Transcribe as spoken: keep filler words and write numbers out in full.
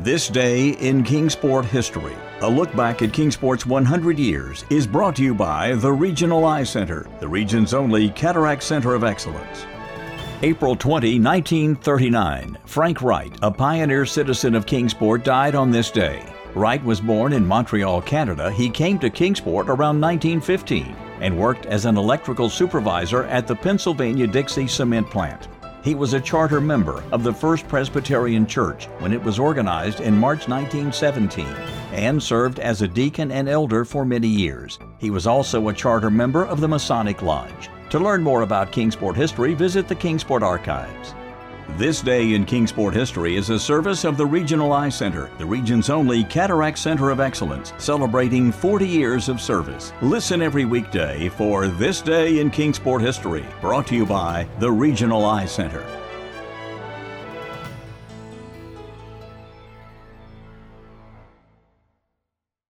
This Day in Kingsport History, a look back at Kingsport's one hundred years, is brought to you by the Regional Eye Center, the region's only cataract center of excellence. April twentieth, nineteen thirty-nine, Frank Wright, a pioneer citizen of Kingsport, died on this day. Wright was born in Montreal, Canada. He came to Kingsport around nineteen fifteen and worked as an electrical supervisor at the Pennsylvania-Dixie cement plant. He was a charter member of the First Presbyterian Church when it was organized in March nineteen seventeen and served as a deacon and elder for many years. He was also a charter member of the Masonic Lodge. To learn more about Kingsport history, visit the Kingsport Archives. This Day in Kingsport History is a service of the Regional Eye Center, the region's only cataract center of excellence, celebrating forty years of service. Listen every weekday for This Day in Kingsport History, brought to you by the Regional Eye Center.